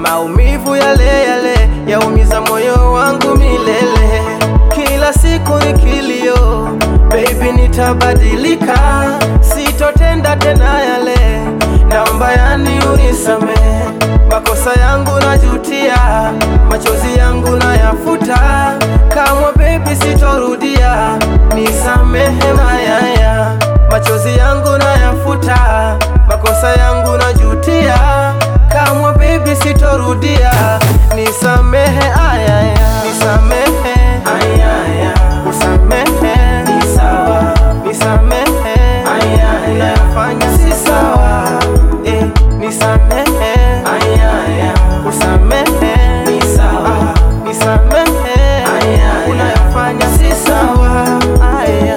maumivu yale yale yaumiza moyo wangu milele. Kila siku ni kilio, baby nitabadilika, sitotenda tena yale, naomba yani unisamehe. Makosa yangu najutia, machozi yangu nayafuta, kamwe baby sitorudia, nisamehe mayaya. Machozi yangu nayafuta, makosa yangu najutia, kamwe baby sitorudia, nisamehe ayaya. Nisamehe ayaya, usamehe ni sawa, nisamehe ayaya, unayofanya si sawa, nisamehe ayaya, usamehe ni sawa, nisamehe ayaya, unayofanya si sawa ayaya.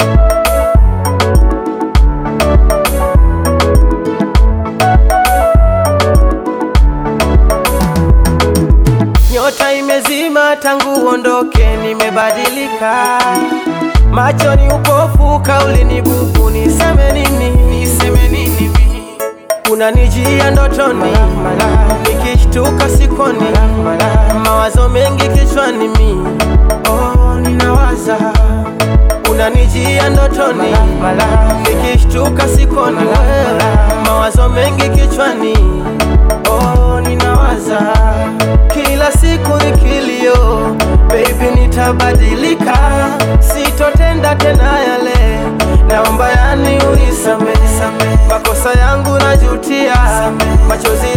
Nyota imezima tangu uondoke, nimebadilika, macho ni upofu, kauli ni bubu, niseme nini? Niseme nini? Unanijia ndotoni, nikishtuka sikoni, mawazo mengi kichwani mi, oh ninawaza. Unanijia ndotoni, nikishtuka sikoni, mawazo mengi kichwani, oh ninawaza. Kila siku ni kilio, baby nitabadilika, sitotenda tena yale, naomba yani unisamehe. Makosa yangu najutia, machozi